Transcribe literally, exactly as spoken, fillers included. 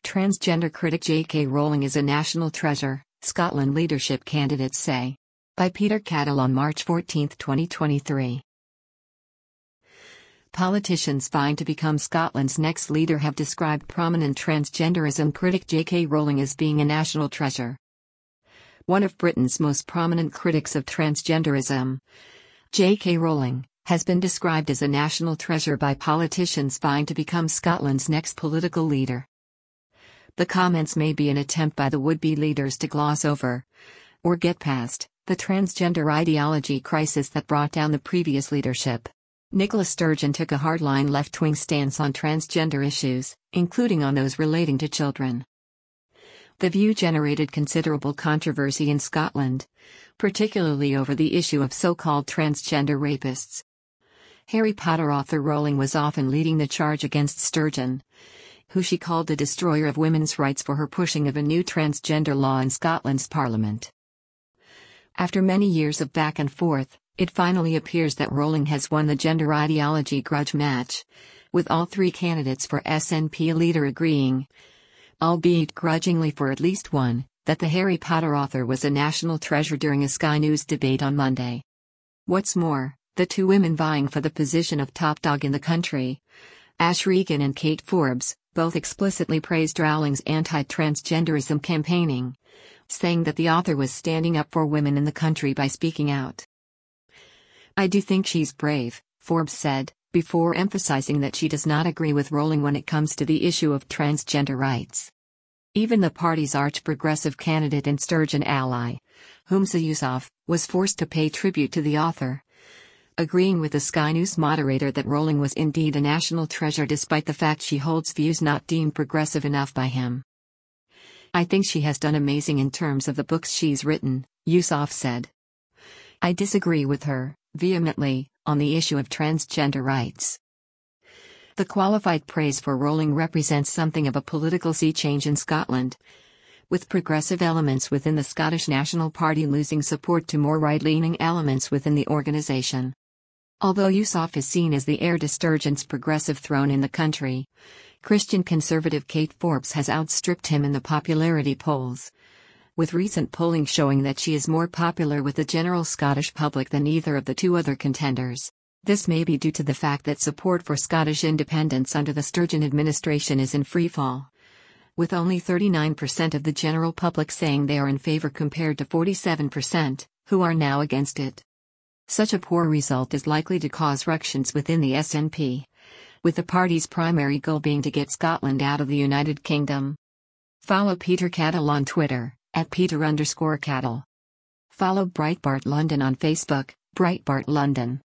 Transgender critic J K Rowling is a national treasure, Scotland leadership candidates say. By Peter Cattle on March fourteenth, twenty twenty-three. Politicians vying to become Scotland's next leader have described prominent transgenderism critic J K Rowling as being a national treasure. One of Britain's most prominent critics of transgenderism, J K Rowling, has been described as a national treasure by politicians vying to become Scotland's next political leader. The comments may be an attempt by the would-be leaders to gloss over, or get past, the transgender ideology crisis that brought down the previous leadership. Nicola Sturgeon took a hardline left-wing stance on transgender issues, including on those relating to children. The view generated considerable controversy in Scotland, particularly over the issue of so-called transgender rapists. Harry Potter author Rowling was often leading the charge against Sturgeon, who she called the destroyer of women's rights for her pushing of a new transgender law in Scotland's parliament. After many years of back and forth, it finally appears that Rowling has won the gender ideology grudge match, with all three candidates for S N P leader agreeing, albeit grudgingly for at least one, that the Harry Potter author was a national treasure during a Sky News debate on Monday. What's more, the two women vying for the position of top dog in the country, Ash Regan and Kate Forbes, both explicitly praised Rowling's anti-transgenderism campaigning, saying that the author was standing up for women in the country by speaking out. "I do think she's brave," Forbes said, before emphasizing that she does not agree with Rowling when it comes to the issue of transgender rights. Even the party's arch-progressive candidate and Sturgeon ally, Humza Yousaf, was forced to pay tribute to the author, agreeing with the Sky News moderator that Rowling was indeed a national treasure despite the fact she holds views not deemed progressive enough by him. "I think she has done amazing in terms of the books she's written," Yousaf said. "I disagree with her, vehemently, on the issue of transgender rights." The qualified praise for Rowling represents something of a political sea change in Scotland, with progressive elements within the Scottish National Party losing support to more right-leaning elements within the organisation. Although Yousaf is seen as the heir to Sturgeon's progressive throne in the country, Christian conservative Kate Forbes has outstripped him in the popularity polls, with recent polling showing that she is more popular with the general Scottish public than either of the two other contenders. This may be due to the fact that support for Scottish independence under the Sturgeon administration is in freefall, with only thirty-nine percent of the general public saying they are in favour compared to forty-seven percent, who are now against it. Such a poor result is likely to cause ructions within the S N P, with the party's primary goal being to get Scotland out of the United Kingdom. Follow Peter Cattle on Twitter, at Peter underscore Cattle. Follow Breitbart London on Facebook, Breitbart London.